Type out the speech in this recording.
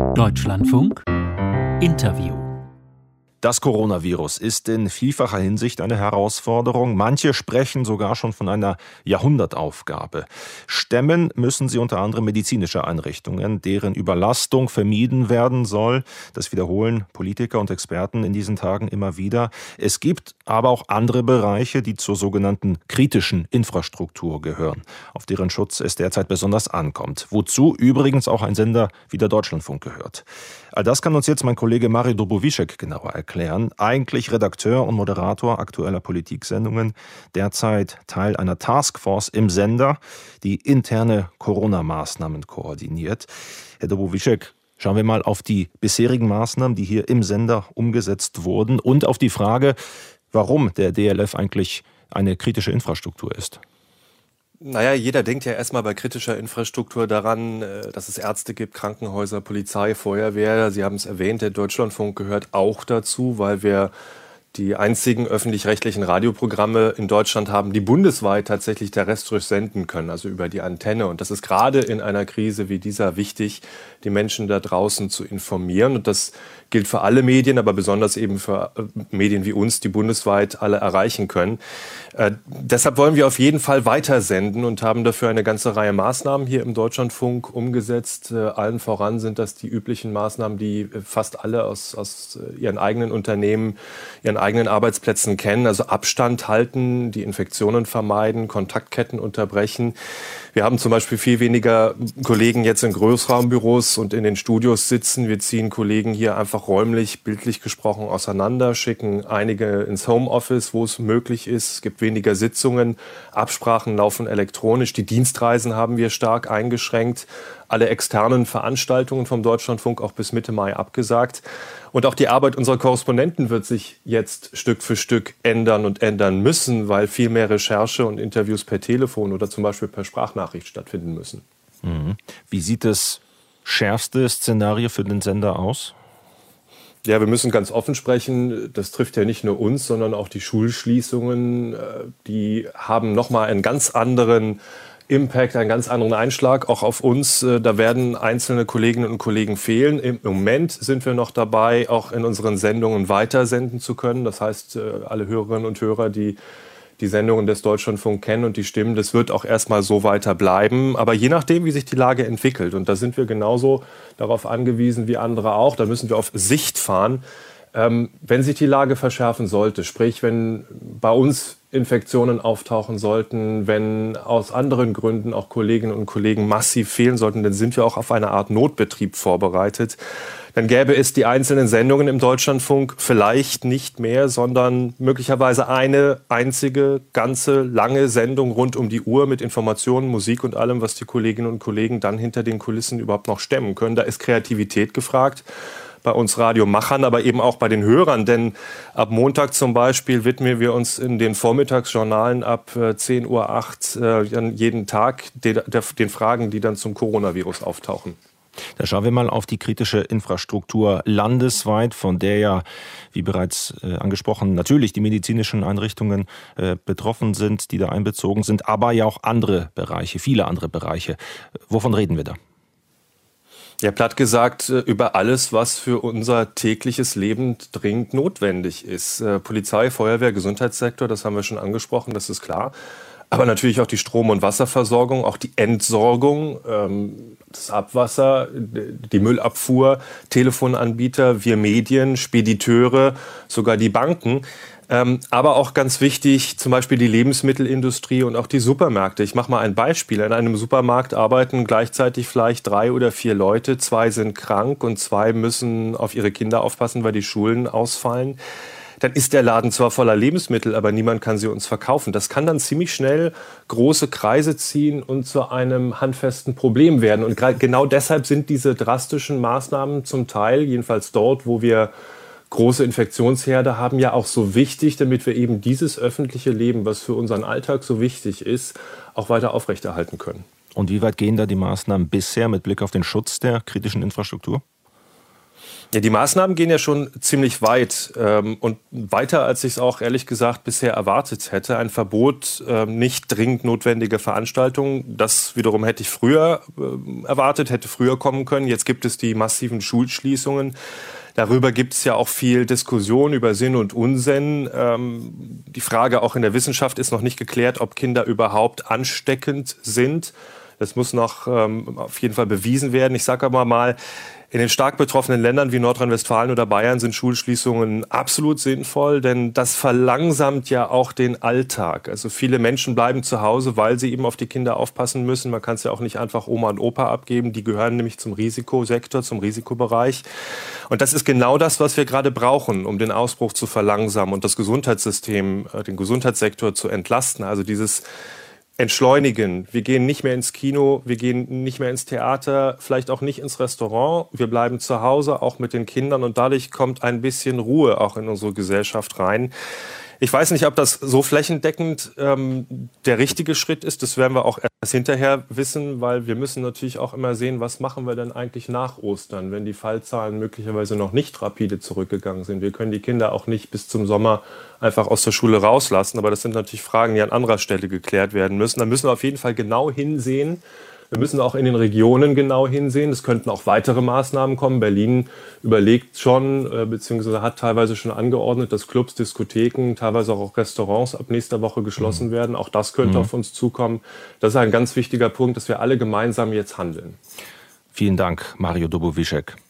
Deutschlandfunk Interview. Das Coronavirus ist in vielfacher Hinsicht eine Herausforderung. Manche sprechen sogar schon von einer Jahrhundertaufgabe. Stemmen müssen sie unter anderem medizinische Einrichtungen, deren Überlastung vermieden werden soll. Das wiederholen Politiker und Experten in diesen Tagen immer wieder. Es gibt aber auch andere Bereiche, die zur sogenannten kritischen Infrastruktur gehören, auf deren Schutz es derzeit besonders ankommt. Wozu übrigens auch ein Sender wie der Deutschlandfunk gehört. All das kann uns jetzt mein Kollege Mario Dobovišek genauer erklären. Eigentlich Redakteur und Moderator aktueller Politiksendungen, derzeit Teil einer Taskforce im Sender, die interne Corona-Maßnahmen koordiniert. Herr Dobovišek, schauen wir mal auf die bisherigen Maßnahmen, die hier im Sender umgesetzt wurden und auf die Frage, warum der DLF eigentlich eine kritische Infrastruktur ist. Naja, jeder denkt ja erstmal bei kritischer Infrastruktur daran, dass es Ärzte gibt, Krankenhäuser, Polizei, Feuerwehr. Sie haben es erwähnt, der Deutschlandfunk gehört auch dazu, weil wir die einzigen öffentlich-rechtlichen Radioprogramme in Deutschland haben, die bundesweit tatsächlich terrestrisch senden können, also über die Antenne. Und das ist gerade in einer Krise wie dieser wichtig, die Menschen da draußen zu informieren. Und das gilt für alle Medien, aber besonders eben für Medien wie uns, die bundesweit alle erreichen können. Deshalb wollen wir auf jeden Fall weitersenden und haben dafür eine ganze Reihe Maßnahmen hier im Deutschlandfunk umgesetzt. Allen voran sind das die üblichen Maßnahmen, die fast alle aus ihren eigenen Unternehmen, ihren eigenen Arbeitsplätzen kennen. Also Abstand halten, die Infektionen vermeiden, Kontaktketten unterbrechen. Wir haben zum Beispiel viel weniger Kollegen jetzt in Großraumbüros und in den Studios sitzen. Wir ziehen Kollegen hier einfach räumlich, bildlich gesprochen auseinander, schicken einige ins Homeoffice, wo es möglich ist. Es gibt weniger Sitzungen, Absprachen laufen elektronisch. Die Dienstreisen haben wir stark eingeschränkt. Alle externen Veranstaltungen vom Deutschlandfunk auch bis Mitte Mai abgesagt. Und auch die Arbeit unserer Korrespondenten wird sich jetzt Stück für Stück ändern und ändern müssen, weil viel mehr Recherche und Interviews per Telefon oder zum Beispiel per Sprachnachricht stattfinden müssen. Wie sieht das schärfste Szenario für den Sender aus? Ja, wir müssen ganz offen sprechen. Das trifft ja nicht nur uns, sondern auch die Schulschließungen. Die haben nochmal einen ganz anderen Impact, einen ganz anderen Einschlag, auch auf uns. Da werden einzelne Kolleginnen und Kollegen fehlen. Im Moment sind wir noch dabei, auch in unseren Sendungen weitersenden zu können. Das heißt, alle Hörerinnen und Hörer, die die Sendungen des Deutschlandfunk kennen und die Stimmen, das wird auch erstmal so weiter bleiben. Aber je nachdem, wie sich die Lage entwickelt, und da sind wir genauso darauf angewiesen wie andere auch, da müssen wir auf Sicht fahren. Wenn sich die Lage verschärfen sollte, sprich, wenn bei uns Infektionen auftauchen sollten, wenn aus anderen Gründen auch Kolleginnen und Kollegen massiv fehlen sollten, dann sind wir auch auf eine Art Notbetrieb vorbereitet. Dann gäbe es die einzelnen Sendungen im Deutschlandfunk vielleicht nicht mehr, sondern möglicherweise eine einzige, ganze, lange Sendung rund um die Uhr mit Informationen, Musik und allem, was die Kolleginnen und Kollegen dann hinter den Kulissen überhaupt noch stemmen können. Da ist Kreativität gefragt. Bei uns Radiomachern, aber eben auch bei den Hörern. Denn ab Montag zum Beispiel widmen wir uns in den Vormittagsjournalen ab 10:08 Uhr jeden Tag den Fragen, die dann zum Coronavirus auftauchen. Da schauen wir mal auf die kritische Infrastruktur landesweit, von der ja, wie bereits angesprochen, natürlich die medizinischen Einrichtungen betroffen sind, die da einbezogen sind, aber ja auch andere Bereiche, viele andere Bereiche. Wovon reden wir da? Ja, platt gesagt, über alles, was für unser tägliches Leben dringend notwendig ist. Polizei, Feuerwehr, Gesundheitssektor, das haben wir schon angesprochen, das ist klar. Aber natürlich auch die Strom- und Wasserversorgung, auch die Entsorgung, das Abwasser, die Müllabfuhr, Telefonanbieter, wir Medien, Spediteure, sogar die Banken. Aber auch ganz wichtig, zum Beispiel die Lebensmittelindustrie und auch die Supermärkte. Ich mache mal ein Beispiel. In einem Supermarkt arbeiten gleichzeitig vielleicht 3 oder 4 Leute. 2 sind krank und 2 müssen auf ihre Kinder aufpassen, weil die Schulen ausfallen. Dann ist der Laden zwar voller Lebensmittel, aber niemand kann sie uns verkaufen. Das kann dann ziemlich schnell große Kreise ziehen und zu einem handfesten Problem werden. Und genau deshalb sind diese drastischen Maßnahmen zum Teil, jedenfalls dort, wo wir große Infektionsherde haben, ja auch so wichtig, damit wir eben dieses öffentliche Leben, was für unseren Alltag so wichtig ist, auch weiter aufrechterhalten können. Und wie weit gehen da die Maßnahmen bisher mit Blick auf den Schutz der kritischen Infrastruktur? Ja, die Maßnahmen gehen ja schon ziemlich weit und weiter, als ich es auch ehrlich gesagt bisher erwartet hätte. Ein Verbot nicht dringend notwendiger Veranstaltungen, das wiederum hätte ich früher erwartet, hätte früher kommen können. Jetzt gibt es die massiven Schulschließungen. Darüber gibt es ja auch viel Diskussion über Sinn und Unsinn. Die Frage auch in der Wissenschaft ist noch nicht geklärt, ob Kinder überhaupt ansteckend sind. Das muss noch auf jeden Fall bewiesen werden. Ich sage aber mal, in den stark betroffenen Ländern wie Nordrhein-Westfalen oder Bayern sind Schulschließungen absolut sinnvoll, denn das verlangsamt ja auch den Alltag. Also viele Menschen bleiben zu Hause, weil sie eben auf die Kinder aufpassen müssen. Man kann es ja auch nicht einfach Oma und Opa abgeben. Die gehören nämlich zum Risikosektor, zum Risikobereich. Und das ist genau das, was wir gerade brauchen, um den Ausbruch zu verlangsamen und das Gesundheitssystem, den Gesundheitssektor zu entlasten. Also dieses Entschleunigen. Wir gehen nicht mehr ins Kino, wir gehen nicht mehr ins Theater, vielleicht auch nicht ins Restaurant. Wir bleiben zu Hause, auch mit den Kindern. Und dadurch kommt ein bisschen Ruhe auch in unsere Gesellschaft rein. Ich weiß nicht, ob das so flächendeckend der richtige Schritt ist. Das werden wir auch erst hinterher wissen, weil wir müssen natürlich auch immer sehen, was machen wir denn eigentlich nach Ostern, wenn die Fallzahlen möglicherweise noch nicht rapide zurückgegangen sind. Wir können die Kinder auch nicht bis zum Sommer einfach aus der Schule rauslassen. Aber das sind natürlich Fragen, die an anderer Stelle geklärt werden müssen. Da müssen wir auf jeden Fall genau hinsehen. Wir müssen auch in den Regionen genau hinsehen. Es könnten auch weitere Maßnahmen kommen. Berlin überlegt schon, beziehungsweise hat teilweise schon angeordnet, dass Clubs, Diskotheken, teilweise auch Restaurants ab nächster Woche geschlossen werden. Auch das könnte auf uns zukommen. Das ist ein ganz wichtiger Punkt, dass wir alle gemeinsam jetzt handeln. Vielen Dank, Mario Dobowischek.